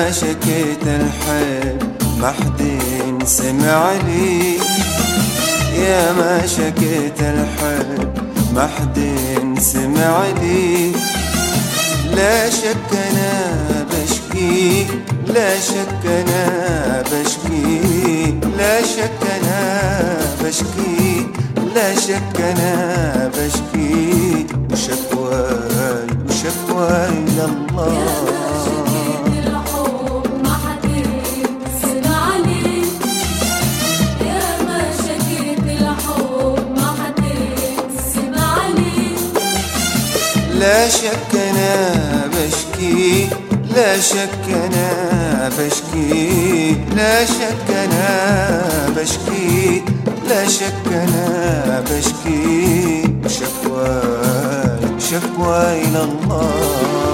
ما شكيت الحب ما حد سمع لي، يا ما شكيت الحب ما حد سمع لي. لا شك أنا بشكي، لا شك أنا بشكي، لا شك أنا بشكي، لا شك أنا بشكي. وشكواي وشكواي لله. لا شك أنا بشكي، لا شك أنا بشكي، لا شك أنا بشكي، لا شك أنا بشكي. وشكواي شكواي لله.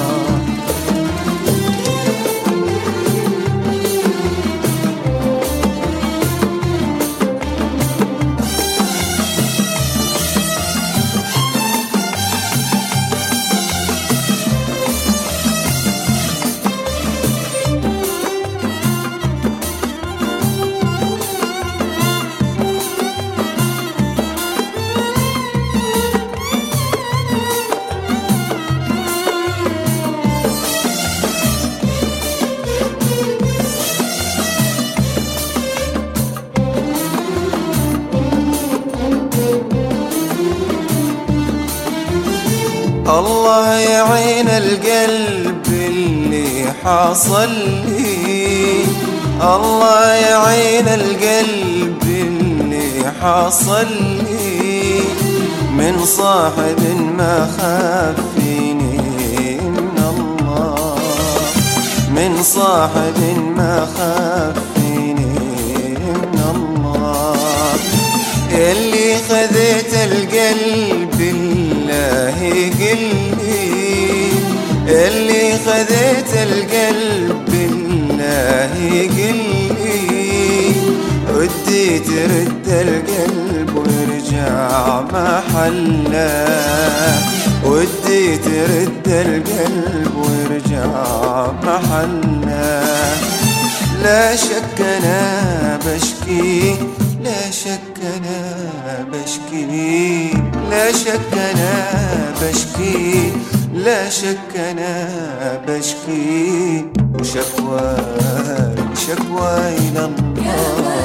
الله يعين القلب اللي حاصل لي، الله يعين القلب اللي حاصل لي. من صاحب ما خاف فيني من الله، من صاحب ما خاف فيني من الله. اللي خذيت القلب الله قلبي، اللي خذيت القلب الله قلبي. ودي ترد القلب ويرجع محله، ودي ترد القلب ويرجع محله. لا شك أنا بشكي، لا شك أنا بشكي، لا شك أنا بشكي، لا شك أنا بشكي. وشكواي شكواي لله.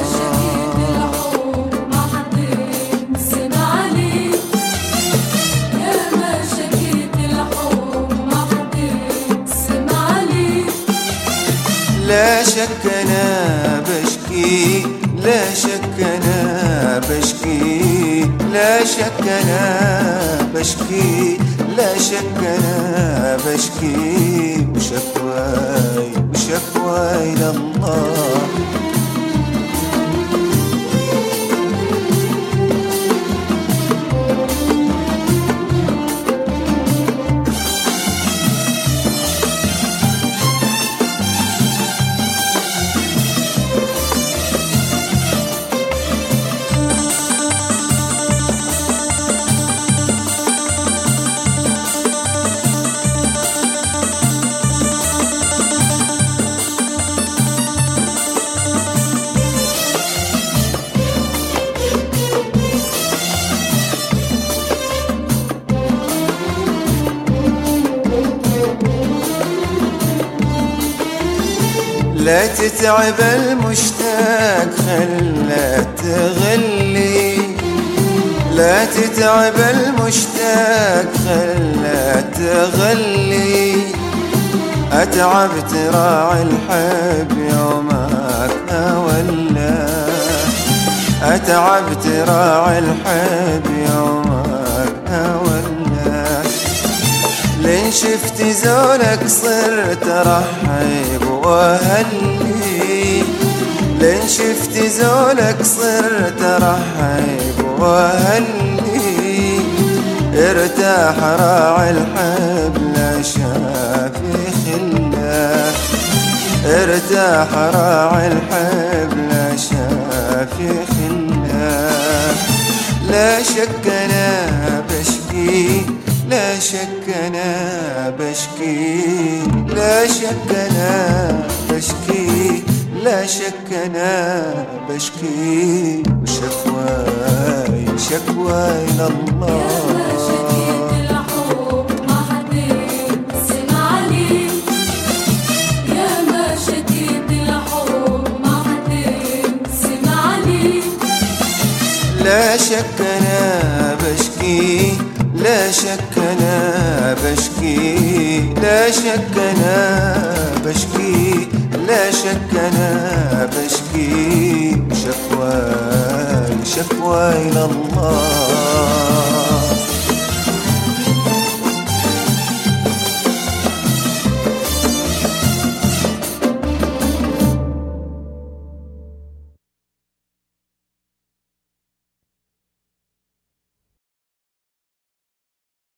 لا شك أنا بشكي، لا شك أنا بشكي، لا شك أنا بشكي، لا شك أنا بشكي. وشكواي وشكواي لله. لا تتعب المشتاق خلها تغلي، لا تتعب المشتاق خلها تغلي. أتعب تراعي الحب يومك ولا، أتعب تراعي الحب يومك ولا. لين شفت زولك صرت رحب وهلي، لين شفت زولك صرت رحب وهلي. ارتاح راعي الحب لا شافي خله، ارتاح راعي الحب لا شافي خله. لا شك أنا بشكي، لا لا شك أنا بشكي، لا شك أنا بشكي، لا شك أنا بشكي، وشكواي شكواي إلى الله. لا شك أنا بشكي، لا شك أنا بشكي، لا شك أنا بشكي، لا شك أنا بشكي، شكواي شكواي إلى الله.